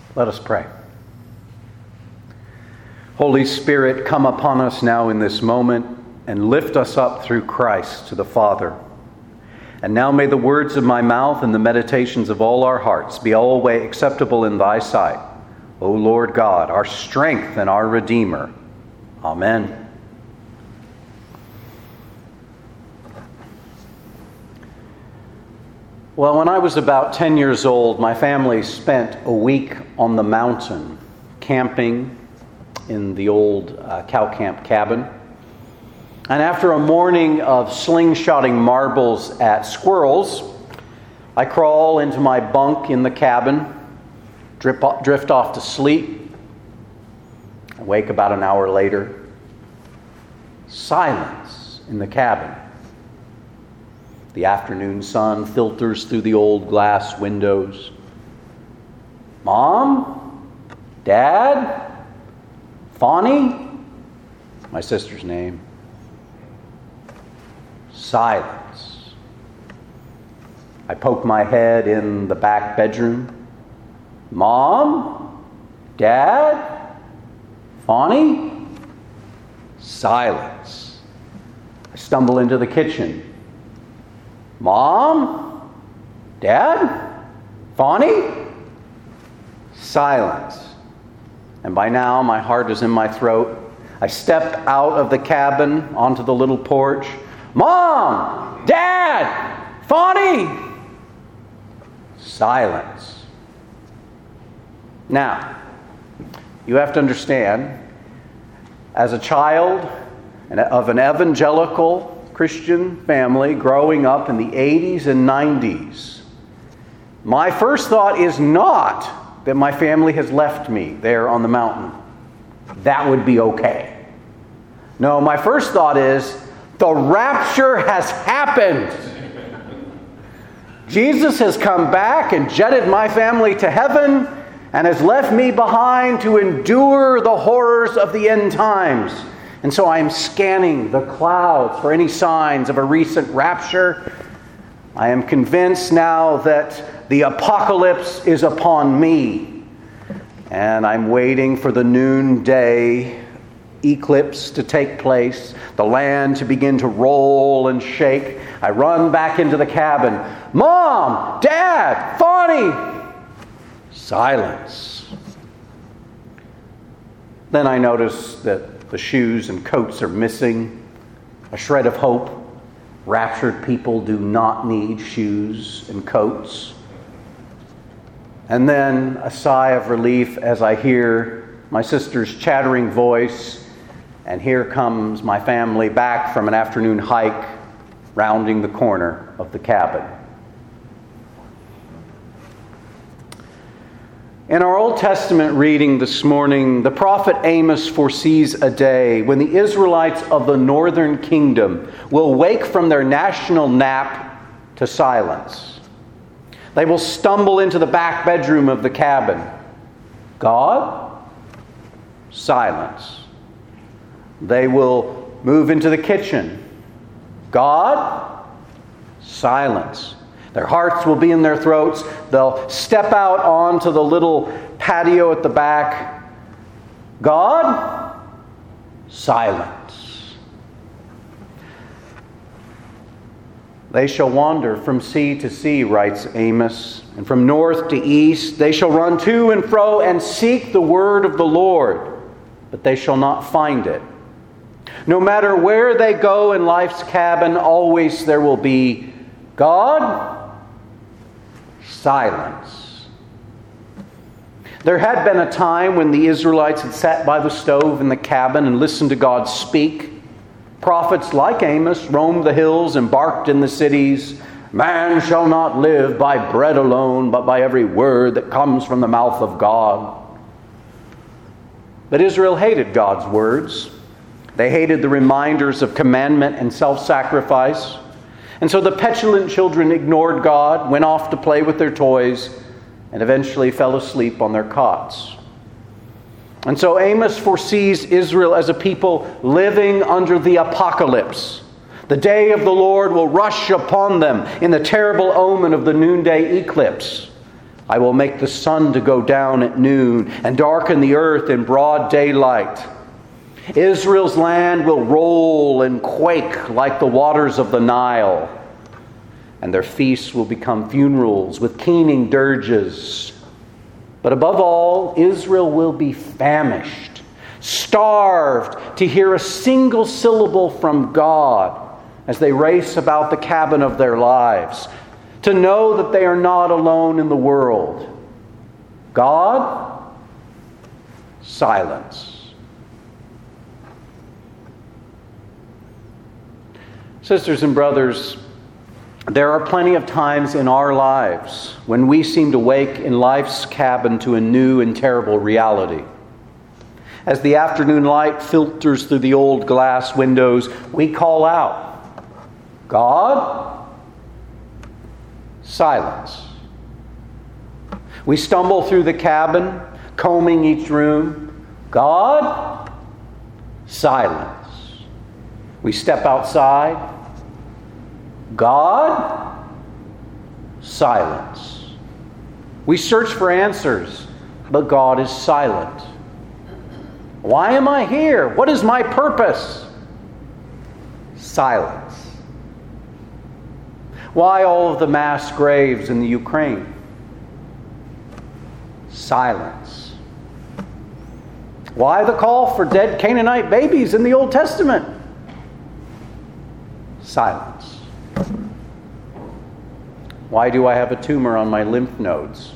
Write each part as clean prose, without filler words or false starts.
Let us pray. Holy Spirit, come upon us now in this moment and lift us up through Christ to the Father. And now may the words of my mouth and the meditations of all our hearts be always acceptable in thy sight, O Lord God, our strength and our Redeemer. Amen. Well, when I was about 10 years old, my family spent a week on the mountain camping in the old cow camp cabin. And after a morning of slingshotting marbles at squirrels, I crawl into my bunk in the cabin, drift off to sleep. I wake about an hour later. Silence in the cabin. The afternoon sun filters through the old glass windows. Mom? Dad? Fawny? My sister's name. Silence. I poke my head in the back bedroom. Mom? Dad? Fawny? Silence. I stumble into the kitchen. Mom? Dad? Fawny? Silence. And by now, my heart is in my throat. I step out of the cabin onto the little porch. Mom! Dad! Fawny! Silence. Now, you have to understand, as a child of an evangelical Christian family growing up in the 80s and 90s, my first thought is not that my family has left me there on the mountain. That would be okay. No, my first thought is the rapture has happened. Jesus has come back and jetted my family to heaven and has left me behind to endure the horrors of the end times. And so I am scanning the clouds for any signs of a recent rapture. I am convinced now that the apocalypse is upon me. And I'm waiting for the noonday eclipse to take place, the land to begin to roll and shake. I run back into the cabin. Mom! Dad! Fawny! Silence. Then I notice that the shoes and coats are missing. A shred of hope. Raptured people do not need shoes and coats. And then a sigh of relief as I hear my sister's chattering voice, and here comes my family back from an afternoon hike, rounding the corner of the cabin. In our Old Testament reading this morning, the prophet Amos foresees a day when the Israelites of the northern kingdom will wake from their national nap to silence. They will stumble into the back bedroom of the cabin. God? Silence. They will move into the kitchen. God? Silence. Their hearts will be in their throats. They'll step out onto the little patio at the back. God? Silence. They shall wander from sea to sea, writes Amos, and from north to east. They shall run to and fro and seek the word of the Lord, but they shall not find it. No matter where they go in life's cabin, always there will be God? Silence. There had been a time when the Israelites had sat by the stove in the cabin and listened to God speak. Prophets like Amos roamed the hills and barked in the cities. Man shall not live by bread alone, but by every word that comes from the mouth of God. But Israel hated God's words. They hated the reminders of commandment and self-sacrifice. And so the petulant children ignored God, went off to play with their toys, and eventually fell asleep on their cots. And so Amos foresees Israel as a people living under the apocalypse. The day of the Lord will rush upon them in the terrible omen of the noonday eclipse. I will make the sun to go down at noon and darken the earth in broad daylight. Israel's land will roll and quake like the waters of the Nile, and their feasts will become funerals with keening dirges. But above all, Israel will be famished, starved to hear a single syllable from God as they race about the cabin of their lives, to know that they are not alone in the world. God, silence. Sisters and brothers, there are plenty of times in our lives when we seem to wake in life's cabin to a new and terrible reality. As the afternoon light filters through the old glass windows, we call out, God, silence. We stumble through the cabin, combing each room. God, silence. We step outside. God, silence. We search for answers, but God is silent. Why am I here? What is my purpose? Silence. Why all of the mass graves in the Ukraine? Silence. Why the call for dead Canaanite babies in the Old Testament? Silence. Why do I have a tumor on my lymph nodes?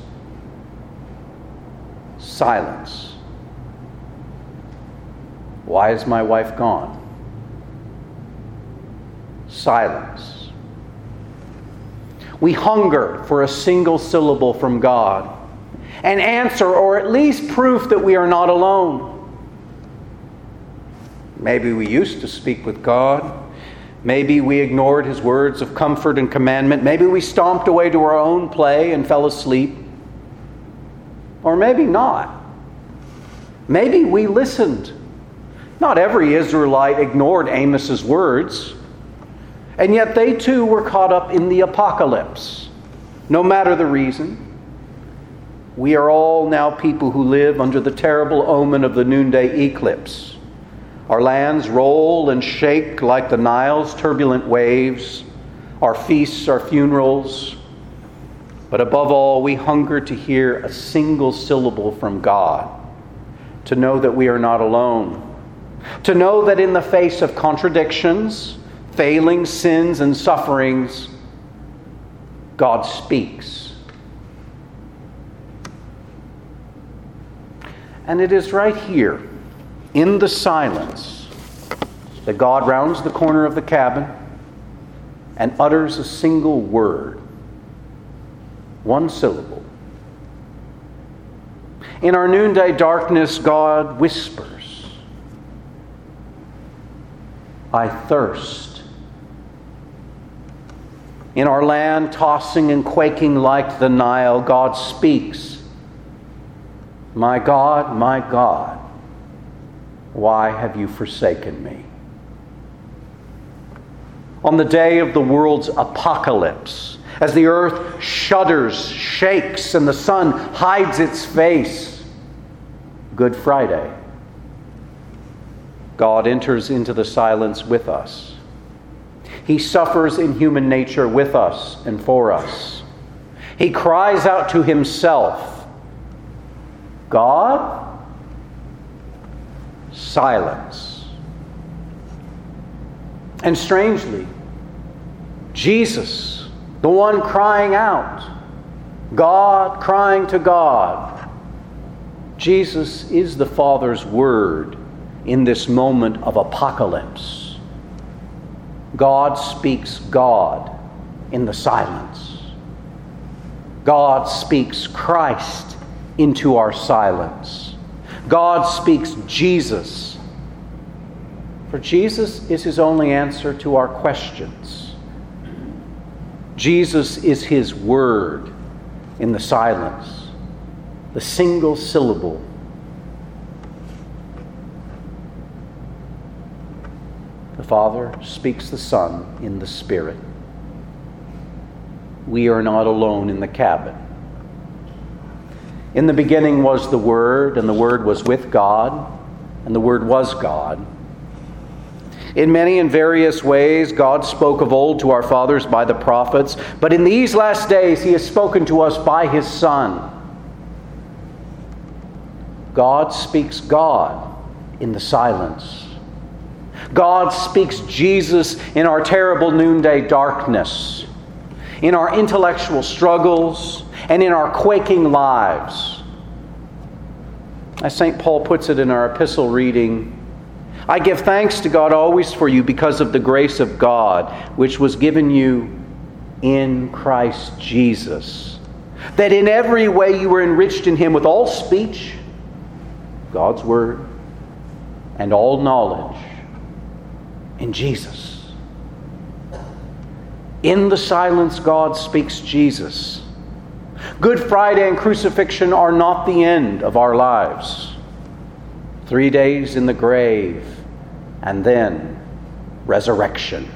Silence. Why is my wife gone? Silence. We hunger for a single syllable from God, an answer or at least proof that we are not alone. Maybe we used to speak with God. Maybe we ignored His words of comfort and commandment. Maybe we stomped away to our own play and fell asleep. Or maybe not. Maybe we listened. Not every Israelite ignored Amos's words. And yet they too were caught up in the apocalypse. No matter the reason, we are all now people who live under the terrible omen of the noonday eclipse. Our lands roll and shake like the Nile's turbulent waves. Our feasts are funerals. But above all, we hunger to hear a single syllable from God, to know that we are not alone, to know that in the face of contradictions, failings, sins, and sufferings, God speaks. And it is right here, in the silence, that God rounds the corner of the cabin and utters a single word, one syllable. In our noonday darkness, God whispers, I thirst. In our land, tossing and quaking like the Nile, God speaks, my God, why have you forsaken me? On the day of the world's apocalypse, as the earth shudders, shakes, and the sun hides its face, Good Friday, God enters into the silence with us. He suffers in human nature with us and for us. He cries out to Himself, God, silence. And strangely, Jesus, the one crying out, God crying to God, Jesus is the Father's Word in this moment of apocalypse. God speaks God in the silence. God speaks Christ into our silence. God speaks Jesus. For Jesus is His only answer to our questions. Jesus is His word in the silence, the single syllable. The Father speaks the Son in the Spirit. We are not alone in the cabin. In the beginning was the Word, and the Word was with God, and the Word was God. In many and various ways, God spoke of old to our fathers by the prophets, but in these last days He has spoken to us by His Son. God speaks God in the silence. God speaks Jesus in our terrible noonday darkness, in our intellectual struggles, and in our quaking lives. As St. Paul puts it in our epistle reading, I give thanks to God always for you because of the grace of God, which was given you in Christ Jesus, that in every way you were enriched in Him with all speech, God's Word, and all knowledge in Jesus. In the silence, God speaks Jesus. Good Friday and crucifixion are not the end of our lives. 3 days in the grave, and then resurrection.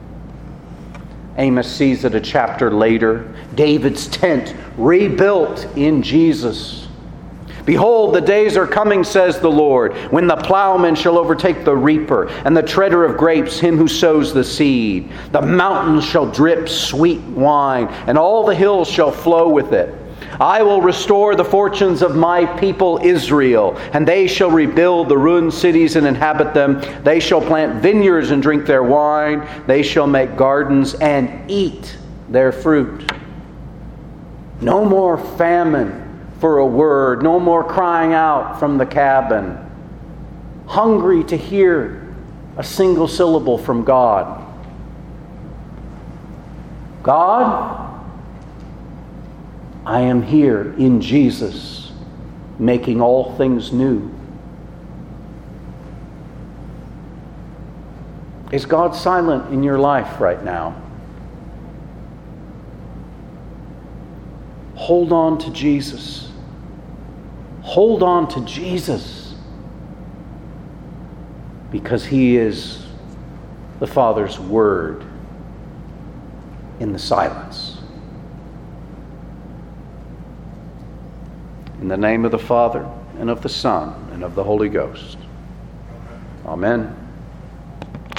Amos sees it a chapter later, David's tent rebuilt in Jesus. Behold, the days are coming, says the Lord, when the plowman shall overtake the reaper, and the treader of grapes him who sows the seed. The mountains shall drip sweet wine, and all the hills shall flow with it. I will restore the fortunes of my people Israel, and they shall rebuild the ruined cities and inhabit them. They shall plant vineyards and drink their wine. They shall make gardens and eat their fruit. No more famine for a word, no more crying out from the cabin, hungry to hear a single syllable from God. God, I am here in Jesus, making all things new. Is God silent in your life right now? Hold on to Jesus. Hold on to Jesus, because He is the Father's Word in the silence. In the name of the Father, and of the Son, and of the Holy Ghost. Amen.